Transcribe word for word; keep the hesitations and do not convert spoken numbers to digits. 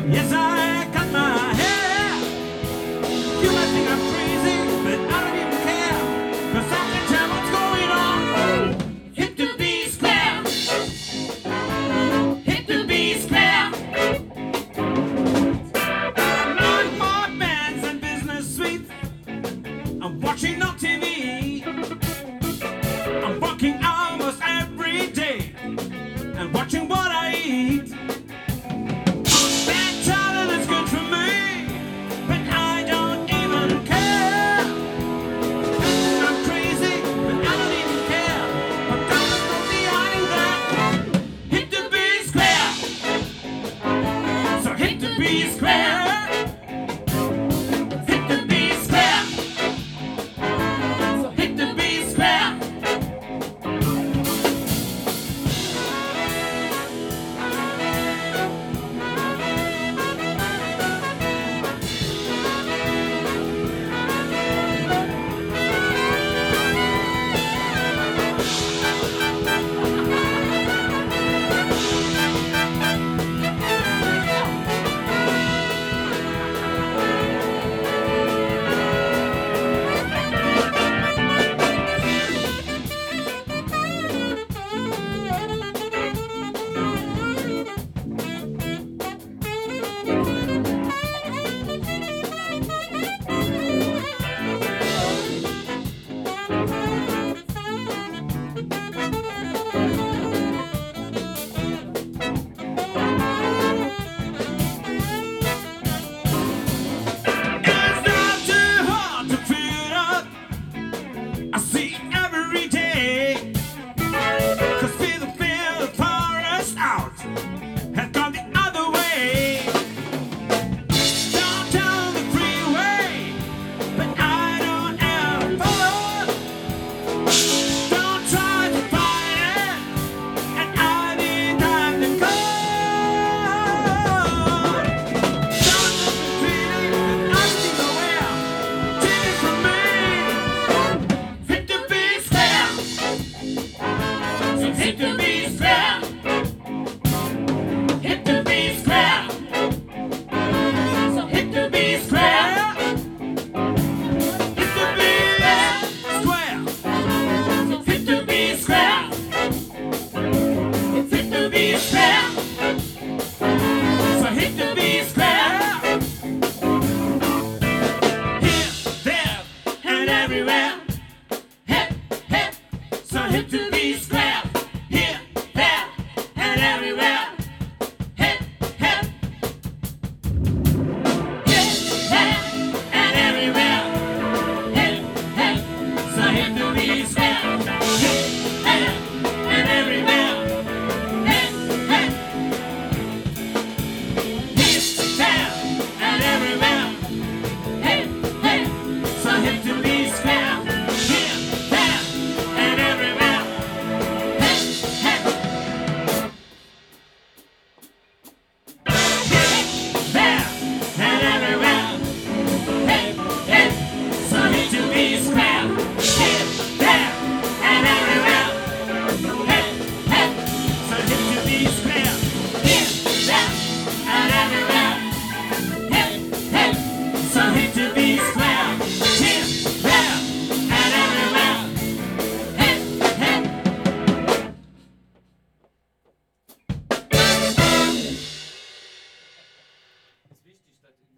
Yes, I cut my hair. You might think I'm crazy, but I don't even care. 'Cause I can tell what's going on. Hit the B square. Hit the B square. I'm on more bands and business suites. I'm watching on T V. I'm working almost every day and watching